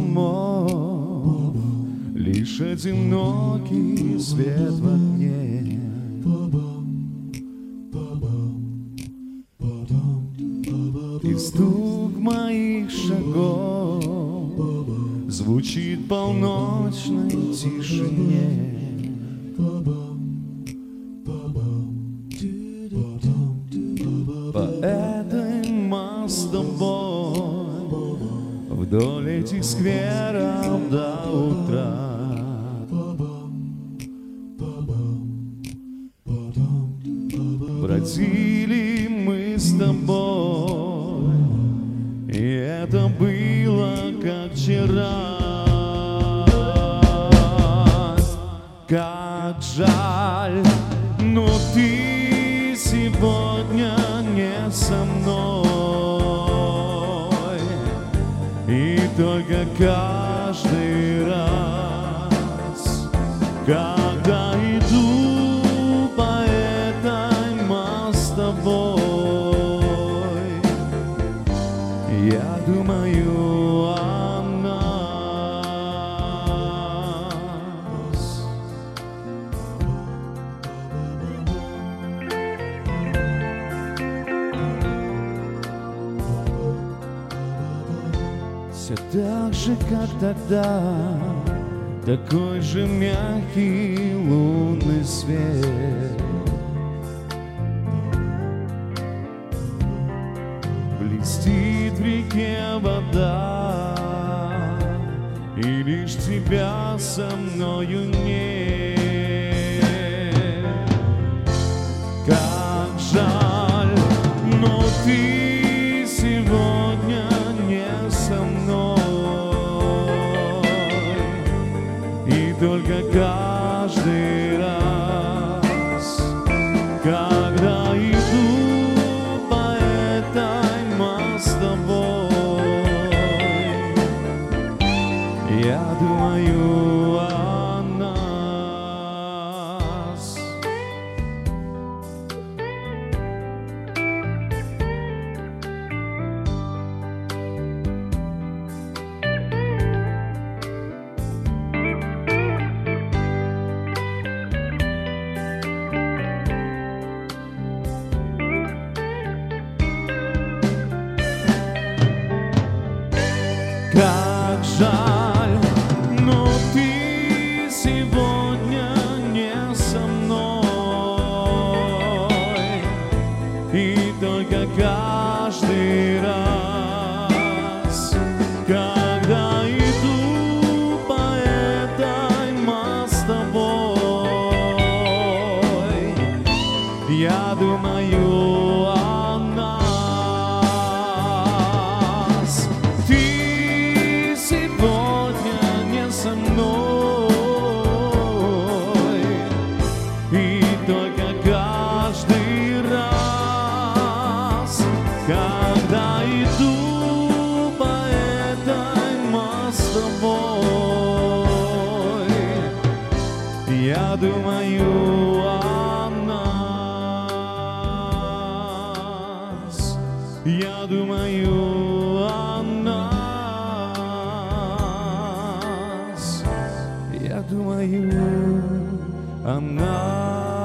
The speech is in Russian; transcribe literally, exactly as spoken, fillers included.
домов, лишь одинокий свет в окне. И стук моих шагов звучит в полночной тишине. Поэтому с тобой вдоль этих скверов до утра. Бродили мы с тобой, и это было как вчера. Как жаль, но ты сегодня не со мной. И только каждый раз, когда иду по этой мостовой, я думаю о нас. Все так же, как тогда, такой же мягкий лунный свет. Блестит в реке вода, и лишь тебя со мною нет. Как жаль, но ты сегодня не со мной. И только каждый раз, когда иду по этой мостовой, я думаю о нас. Как жаль, но ты сегодня не со мной. И только каждый раз, когда иду по этой мостовой, я думаю о нас. Ты сегодня не со мной, и только каждый раз, когда иду по этой мостовой, я думаю о нас. Я думаю о нас. Я думаю о нас.